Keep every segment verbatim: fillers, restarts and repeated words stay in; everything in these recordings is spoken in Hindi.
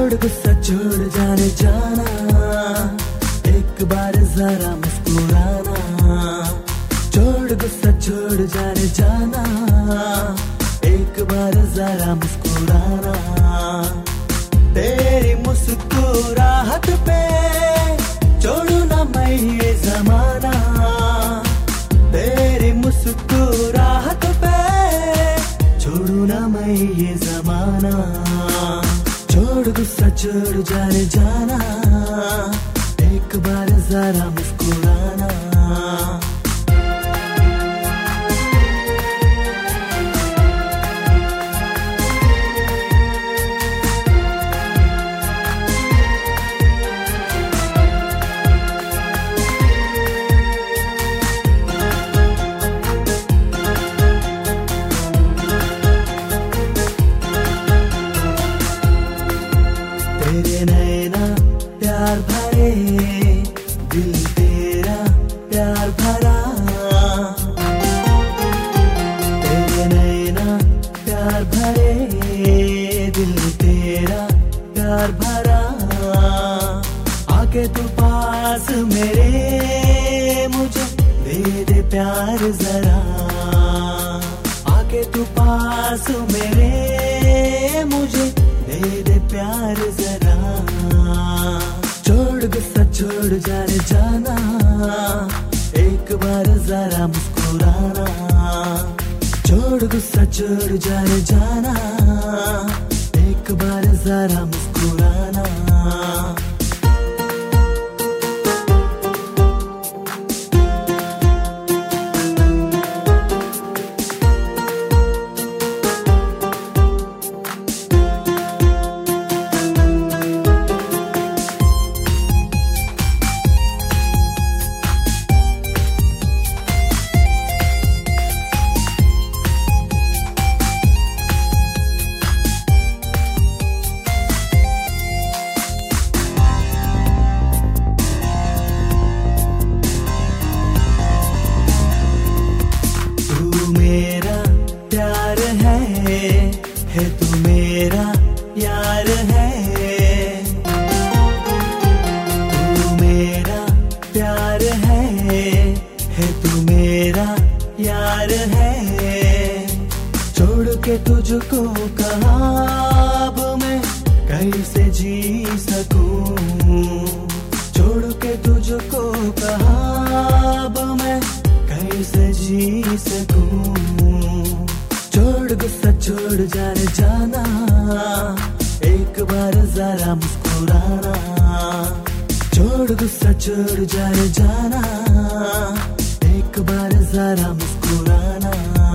छोड़ गुस्सा छोड़ जाने जाना, एक बार जरा मुस्कुराना। छोड़ गुस्सा छोड़ जाने जाना, एक बार जरा मुस्कुराना। तेरी मुस्कुराहट पे छोड़ू ना मैं ये जमाना। तेरी मुस्कुराहट पे छोड़ू ना मैं ये जमाना। छोड़ गुस्सा छोड़ जाने जाना, एक बार जरा मुस्कुराना। तेरे नैना प्यार भरे, दिल तेरा प्यार भरा। तेरे नैना प्यार भरे, दिल तेरा प्यार भरा। आके तू पास मेरे, मुझे दे दे प्यार जरा। आके तू पास मेरे, मुझे दे दे प्यार जरा। छोड़ गुस्सा छोड़ जाने जाना, एक बार जरा मुस्कुराना। छोड़ गुस्सा छोड़ जाने जाना, एक बार जरा मुस्कुराना। है तू मेरा यार है, तू मेरा प्यार है, है तू मेरा यार है। छोड़ के तुझको कहाँ अब मैं कैसे जी सकूं। छोड़ के तुझको कहाँ अब मैं कैसे जी सकूं। छोड़ गुस्सा छोड़ जाने जाना, एक बार जरा मुस्कुराना। छोड़ गुस्सा छोड़ जाने जाना, एक बार जरा मुस्कुराना।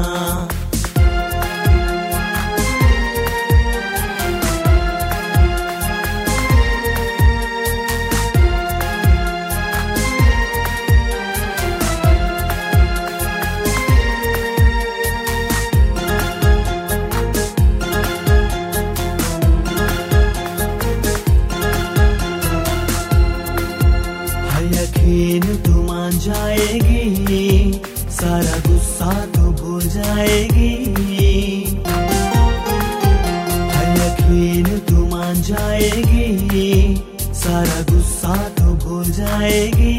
यकीन तू मान जाएगी, सारा गुस्सा तो भूल जाएगी। यकीन तू मान जाएगी, सारा गुस्सा तो भूल जाएगी।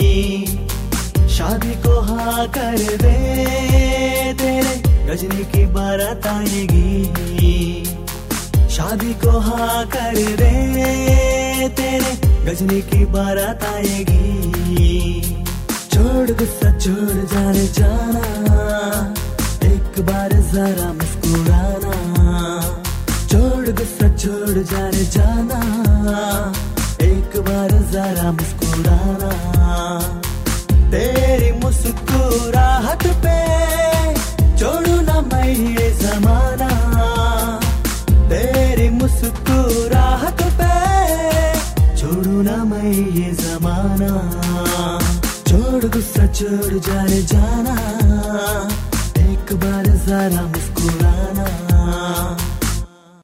शादी को हाँ कर दे, तेरे गजनी की बारात आएगी। शादी को हाँ कर दे, तेरे गजनी की बारात आएगी। छोड़ गुस्सा छोड़ जाने जाना, एक बार जरा मुस्कुराना। छोड़ गुस्सा छोड़ जाने जाना, एक बार जरा मुस्कुराना। तेरी मुस्कुराहट पे छोड़ू ना मैं ये जमाना। तेरी मुस्कुराहट पे छोड़ू ना मैं ये जमाना। छोड़ गुस्सा छोड़ जाने जाना, एक बार जरा मुस्कुराना।